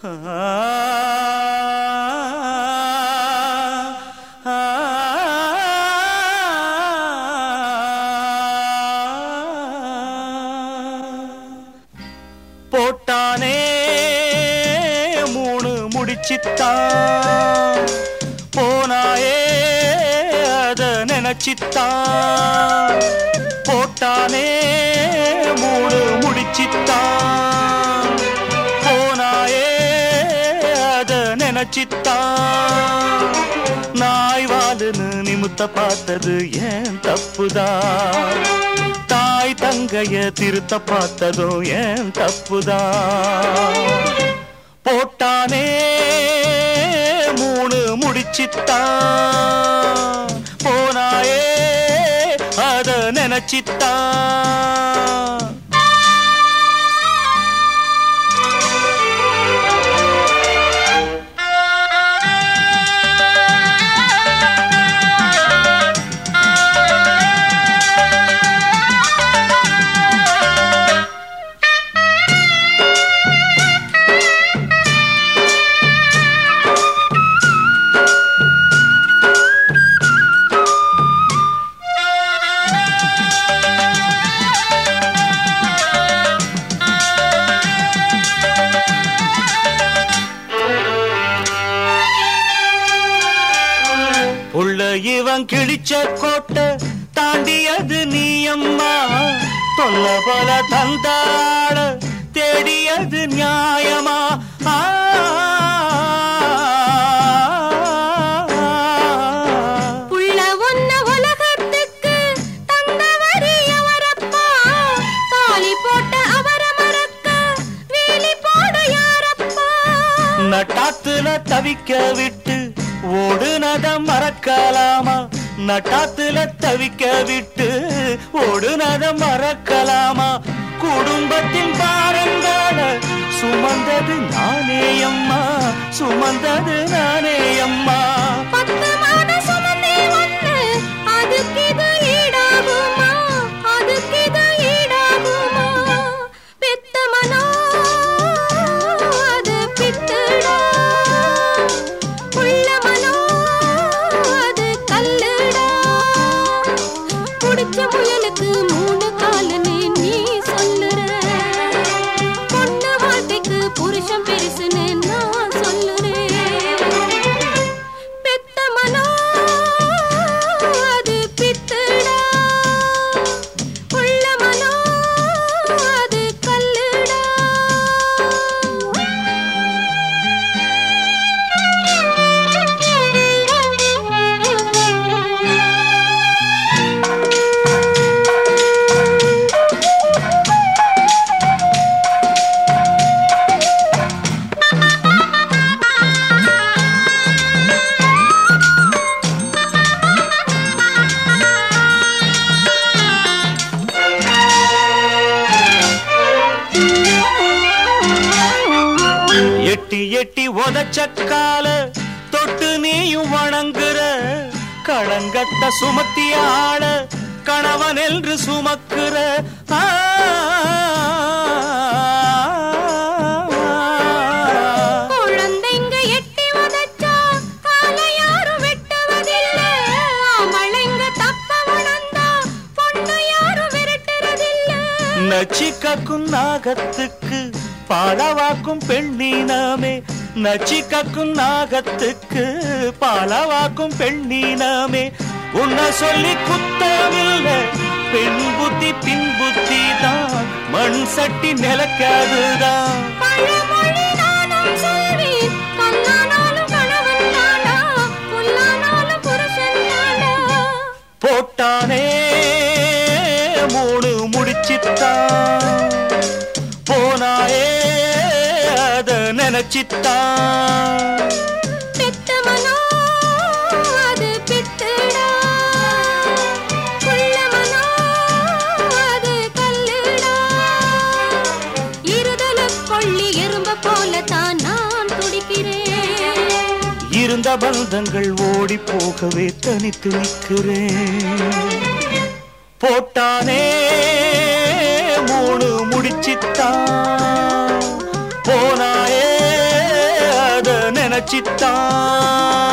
போட்டானே மூணு முடிச்சித்தான் போனாயே அத நினைச்சித்தான் போட்டானே மூணு முடிச்சித்தான் போனாயே அத நினைச்சித்தான் நாய் வாலுன்னு நிமித்த பார்த்தது ஏன் தப்புதான் தாய் தங்கைய திருத்த பார்த்ததோ ஏன் தப்புதான் போட்டானே மூணு முடிச்சித்தான் போனாயே அத நினைச்சித்தான் உள்ள இவன் கிழிச்ச கோட்டை தாண்டியது நீ அம்மா தொல்ல போல தந்தாட தேடியது நியாயமா புள்ள ஒன்ன உலகத்துக்கு தந்தவரி அவரப்பா தாலி போட்ட அவர மறக்க வேலி போட யாரப்பா நட்டாத்துல தவிக்க விட்டு ஓடுனத மறக்கலாமா நட்டாத்துல தவிக்க விட்டு ஓடுனத மறக்கலாமா குடும்பத்தின் பாரங்கால சுமந்தது நானே அம்மா சுமந்தது நானே அம்மா அதுக்கு இது ஈடாகுமா அதுக்கு இது ஈடாகுமா பெத்த மனோ அது பித்துடா உள்ள மனோ அது கல்லுடா குடிச்ச முயலுக்கு மூணு காலுன்னு நீ சொல்லுற பொண்ணு வாழ்க்கைக்கு புருஷன் பெருசுன்னு நான் சொல்லுறேன் பெத்த மனோ அது பித்துடா உள்ள மனோ அது கல்லுடா எட்டி எட்டி உதச்சக்கால தொட்டு நீயும் வணங்குற களங்கத்த சுமத்திய ஆள கணவன் என்று சுமக்குற குழந்தைங்க எட்டி உதைச்சா காலை யாரும் வெட்டுவதில்லை அவளைங்க தப்ப உணர்ந்தா பொண்ணு யாரும் விரட்டுறதில்லை நச்சிக்கும் நாகத்துக்கு பாலவாக்கும் பெண்ணினமே நச்சிக்கும் நாகத்துக்கு பாலவாக்கும் பெண்ணினமே உன்னை சொல்லி குத்தமில்லை பெண் புத்தி பின் புத்தி தான் மண் சட்டி நிலக்காதுதான் பழமொழி நானும் சொல்வேன் கண்ணானாலும் கணவன் தானா புல்லானாலும் புருஷன் தானா போட்டானே மூணு முடிச்சித்தான் போனாயே அத நினைச்சித்தான் பெத்த மனோ அது பித்துடா புள்ள மனோ அது கல்லுடா இருதல கொள்ளி எறும்ப போல தான் நான் துடிக்கிறேன் இருந்த பந்தங்கள் ஓடி போகவே தனித்து நிற்கிறேன் போட்டானே மூணு முடிச்சித்தான் போனாயே நினைச்சித்தான்